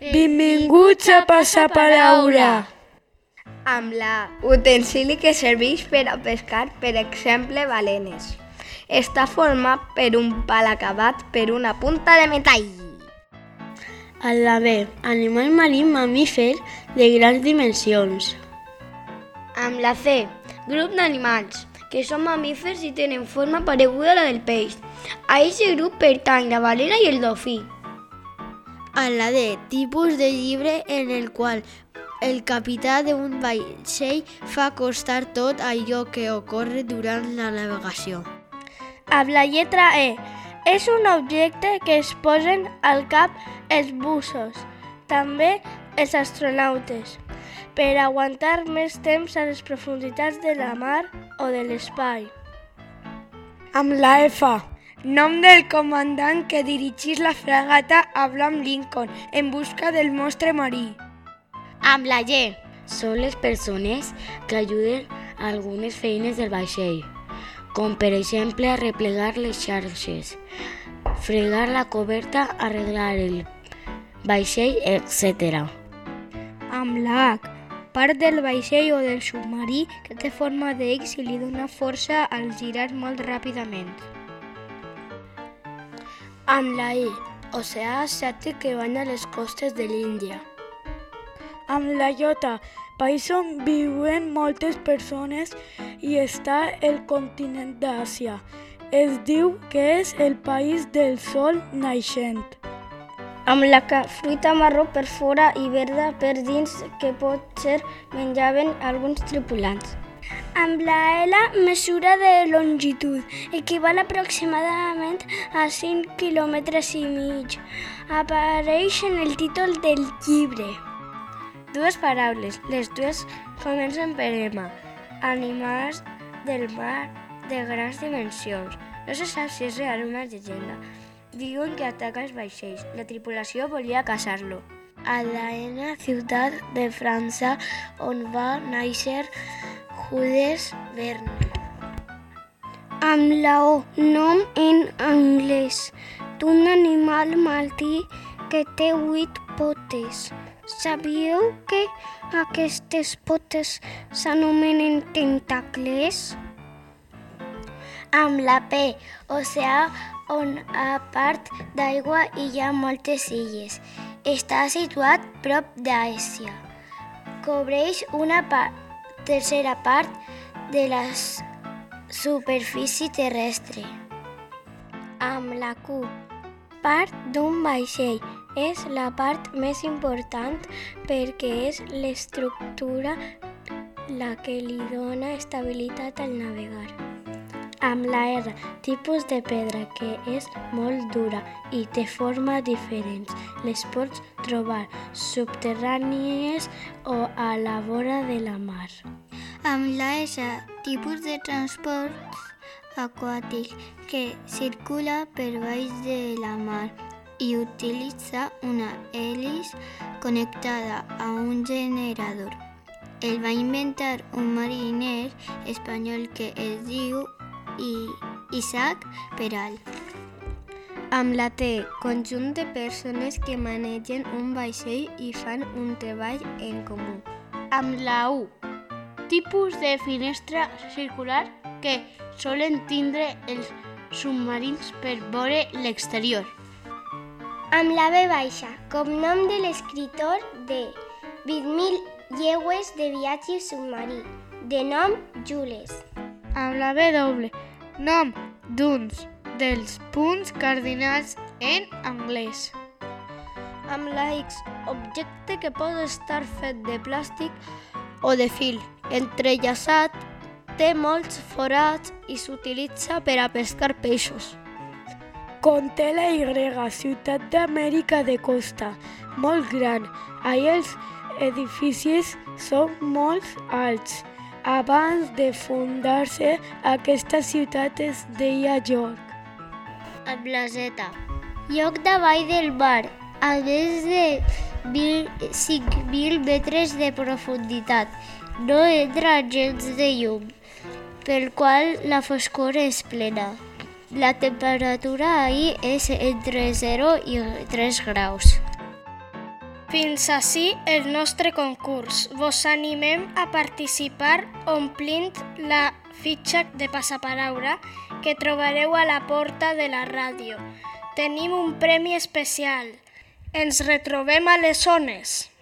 Benvinguts a Passapalaura. Amb la utensili que serveix per a pescar, per exemple, balenes. Està format per un pal acabat per una punta de metall. Amb la B, animal marí mamífer de grans dimensions. Amb la C, grup d'animals, que són mamífers i tenen forma pareguda a la del peix. A aquest grup pertany la balena i el dofí. Amb la D, tipus de llibre en el qual el capità d'un vaixell fa constar tot allò que ocorre durant la navegació. Amb la lletra E, és un objecte que es posen al cap els bussos, també els astronautes, per aguantar més temps a les profunditats de la mar o de l'espai. Amb la F, nom del comandant que dirigís la fragata Abraham Lincoln en busca del monstre marí. Amb la Y, són les persones que ajuden a algunes feines del vaixell, com per exemple arreplegar les xarxes, fregar la coberta, arreglar el vaixell, etc. Amb la H, part del vaixell o del submarí que té forma d'X i li dona força al girar molt ràpidament. Amb la I, oceà asiàtic que banya les costes de l'Índia. Amb la J, país on viuen moltes persones i està el continent d'Àsia. Es diu que és el país del sol naixent. Amb la K, fruita marró per fora i verda per dins que potser menjaven alguns tripulants. Amb la L, mesura de longitud, equival aproximadament a 5,5 km. Apareix en el títol del llibre. Dues paraules, les dues comencen per M. Animals del mar de grans dimensions. No se sap si és real una llegenda. Diuen que ataca els vaixells. La tripulació volia caçar-lo. A la N, ciutat de França, on va néixer Jules Verne. Amb la O, nom en anglès, d'un animal marí que té 8 potes. Sabíeu que aquestes potes s'anomenen tentacles? Amb la P, oceà on a part d'aigua hi ha moltes illes. Està situat prop d'Àsia. Cobreix una tercera part de la superfície terrestre. Amb la Q, part d'un vaixell. És la part més important perquè és l'estructura la que li dona estabilitat al navegar. Amb la R, tipus de pedra que és molt dura i té forma diferents. Les pots trobar subterrànies o a la vora de la mar. Amb la S, tipus de transport aquàtic que circula per baix de la mar i utilitza una hèlice connectada a un generador. El va inventar un mariner espanyol que es diu Isaac Peral. Amb la T, conjunt de persones que manegen un vaixell i fan un treball en comú. Amb la U, tipus de finestra circular que solen tindre els submarins per veure l'exterior. Amb la B baixa, cognom de l'escriptor de 20.000 llegües de viatge submarí, de nom Jules. Amb la W, nom d'uns dels punts cardinals en anglès. Amb la X, objecte que pot estar fet de plàstic o de fil, entrellaçat, té molts forats i s'utilitza per a pescar peixos. Conté la Y, ciutat d'Amèrica de costa, molt gran. Allà els edificis són molt alts. Abans de fundar-se, aquesta ciutat es deia York. Amb la Z, Lloc davall del mar, a més de 5.000 metres de profunditat. No entra gens de llum, pel qual la foscor és plena. La temperatura ahí és entre 0 i 3 graus. Fins ací el nostre concurs. Vos animem a participar omplint la fitxa de passaparaula que trobareu a la porta de la ràdio. Tenim un premi especial. Ens retrobem a les zones.